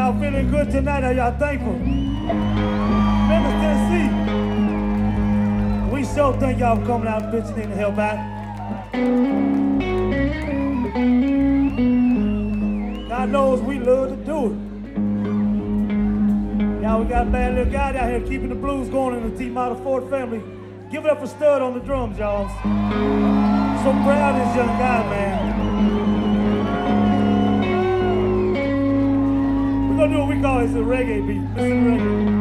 y'all feeling good tonight? Are y'all thankful? Memphis, Tennessee. We sure thank y'all for coming out and pitching in to help out. God knows we love to do it. Y'all, we got a bad little guy out here keeping the blues going in the T Model Ford family. Give it up for Stud on the drums, y'all. So proud of this young guy, man. We're gonna do what we call it a reggae beat. Listen to reggae.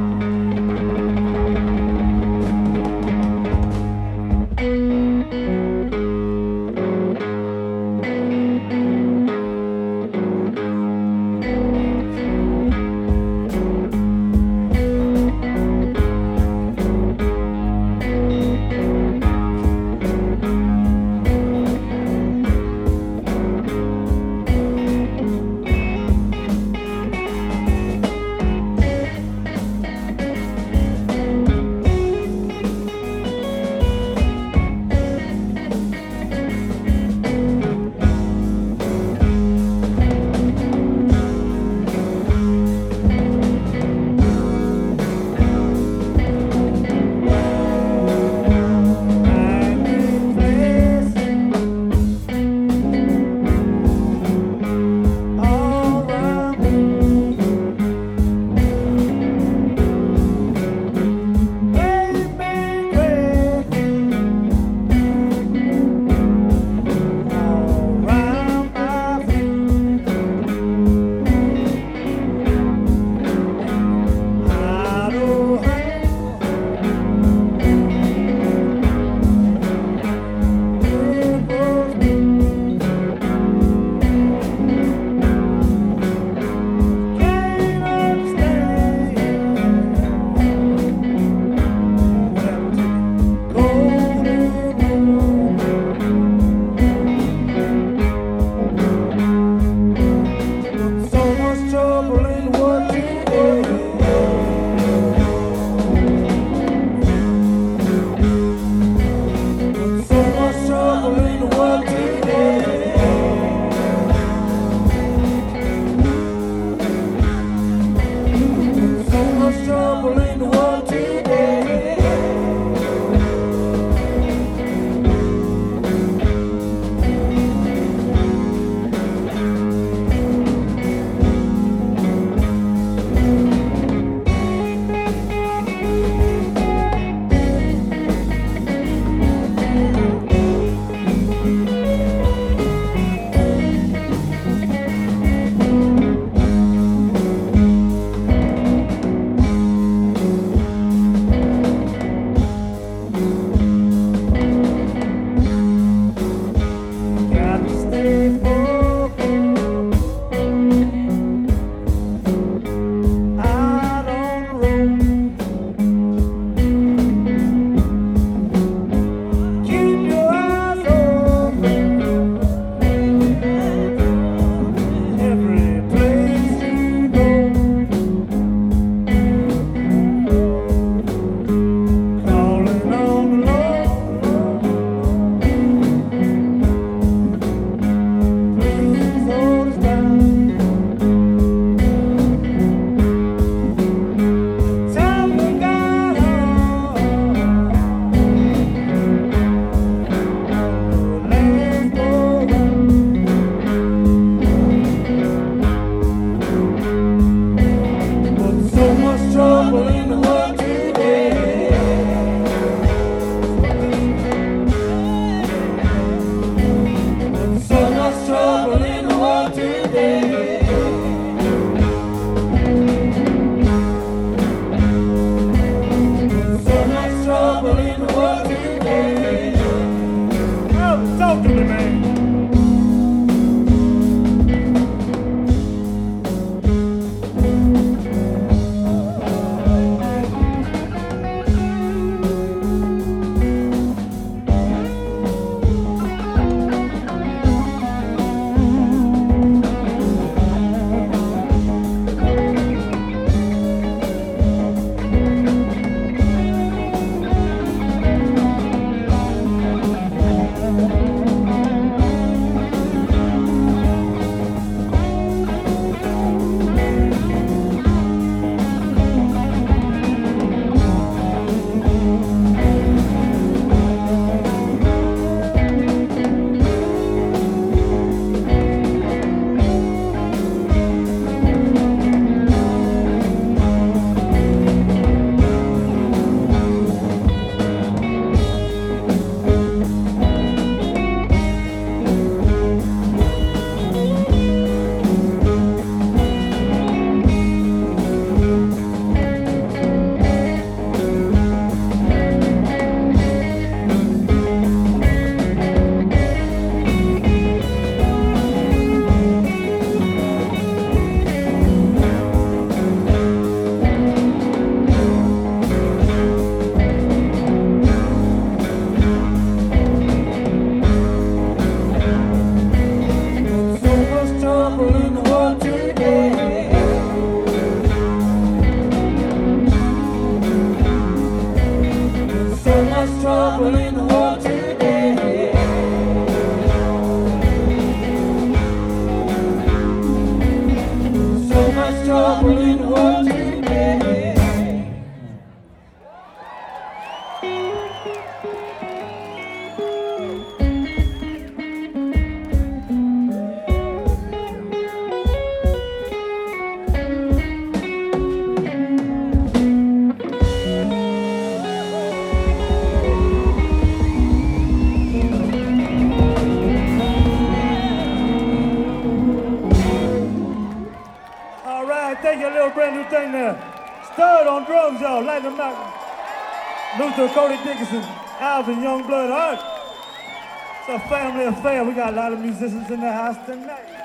a brand new thing there. Stud on drums, y'all. Light them up. Luther, Cody Dickinson, Alvin, Youngblood. All right. It's a family affair. We got a lot of musicians in the house tonight.